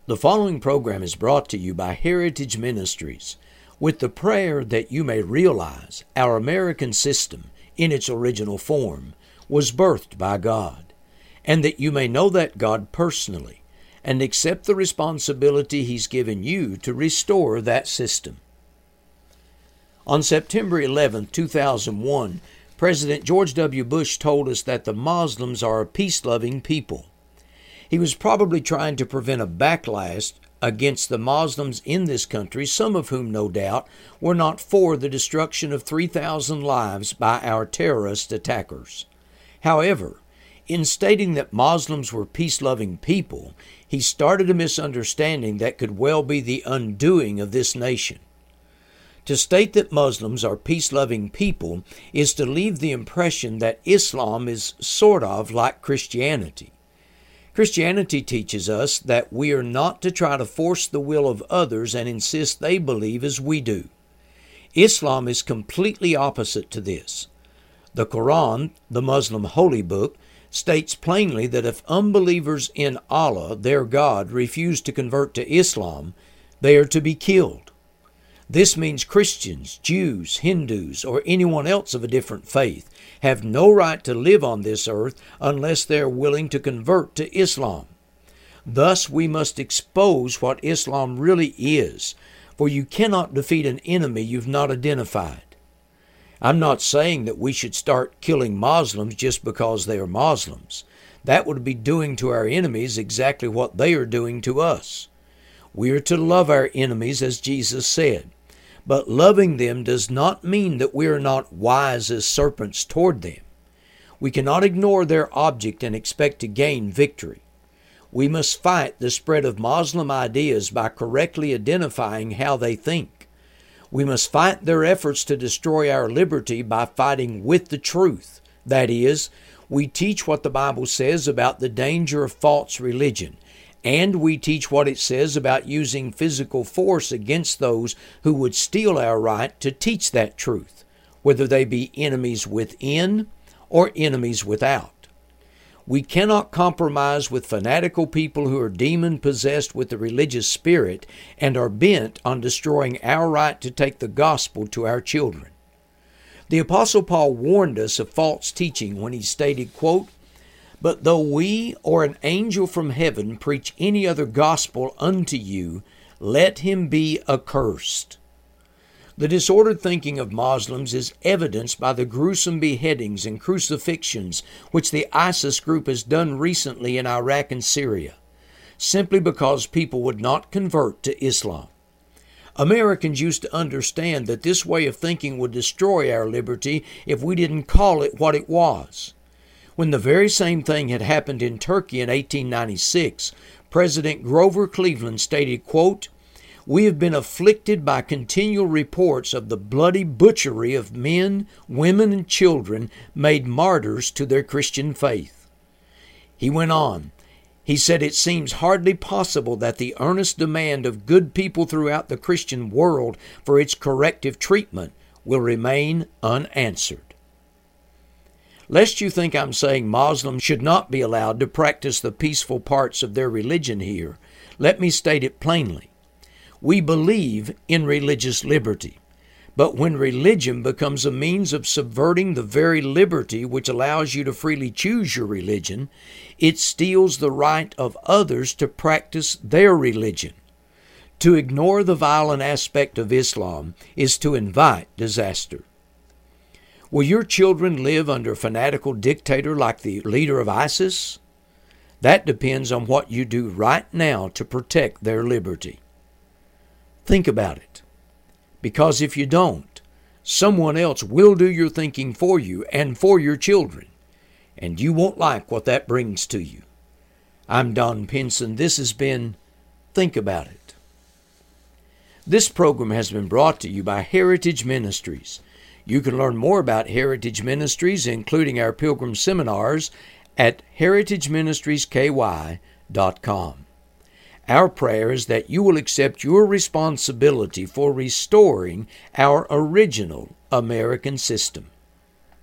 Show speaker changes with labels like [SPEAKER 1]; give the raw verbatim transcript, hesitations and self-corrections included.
[SPEAKER 1] The following program is brought to you by Heritage Ministries with the prayer that you may realize our American system in its original form was birthed by God, and that you may know that God personally and accept the responsibility He's given you to restore that system. On September eleventh, two thousand one, President George W. Bush told us that the Muslims are a peace-loving people. He was probably trying to prevent a backlash against the Muslims in this country, some of whom, no doubt, were not for the destruction of three thousand lives by our terrorist attackers. However, in stating that Muslims were peace-loving people, he started a misunderstanding that could well be the undoing of this nation. To state that Muslims are peace-loving people is to leave the impression that Islam is sort of like Christianity. Christianity teaches us that we are not to try to force the will of others and insist they believe as we do. Islam is completely opposite to this. The Quran, the Muslim holy book, states plainly that if unbelievers in Allah, their God, refuse to convert to Islam, they are to be killed. This means Christians, Jews, Hindus, or anyone else of a different faith have no right to live on this earth unless they are willing to convert to Islam. Thus, we must expose what Islam really is, for you cannot defeat an enemy you've not identified. I'm not saying that we should start killing Muslims just because they are Muslims. That would be doing to our enemies exactly what they are doing to us. We are to love our enemies as Jesus said. But loving them does not mean that we are not wise as serpents toward them. We cannot ignore their object and expect to gain victory. We must fight the spread of Muslim ideas by correctly identifying how they think. We must fight their efforts to destroy our liberty by fighting with the truth. That is, we teach what the Bible says about the danger of false religion, and we teach what it says about using physical force against those who would steal our right to teach that truth, whether they be enemies within or enemies without. We cannot compromise with fanatical people who are demon-possessed with the religious spirit and are bent on destroying our right to take the gospel to our children. The Apostle Paul warned us of false teaching when he stated, quote, "But though we or an angel from heaven preach any other gospel unto you, let him be accursed." The disordered thinking of Muslims is evidenced by the gruesome beheadings and crucifixions which the ISIS group has done recently in Iraq and Syria, simply because people would not convert to Islam. Americans used to understand that this way of thinking would destroy our liberty if we didn't call it what it was. When the very same thing had happened in Turkey in eighteen ninety-six, President Grover Cleveland stated, quote, "We have been afflicted by continual reports of the bloody butchery of men, women, and children made martyrs to their Christian faith." He went on. He said, "It seems hardly possible that the earnest demand of good people throughout the Christian world for its corrective treatment will remain unanswered." Lest you think I'm saying Muslims should not be allowed to practice the peaceful parts of their religion here, let me state it plainly. We believe in religious liberty, but when religion becomes a means of subverting the very liberty which allows you to freely choose your religion, it steals the right of others to practice their religion. To ignore the violent aspect of Islam is to invite disaster. Will your children live under a fanatical dictator like the leader of ISIS? That depends on what you do right now to protect their liberty. Think about it. Because if you don't, someone else will do your thinking for you and for your children, and you won't like what that brings to you. I'm Don Pinson. This has been Think About It. This program has been brought to you by Heritage Ministries. You can learn more about Heritage Ministries, including our Pilgrim Seminars, at heritage ministries k y dot com. Our prayer is that you will accept your responsibility for restoring our original American system.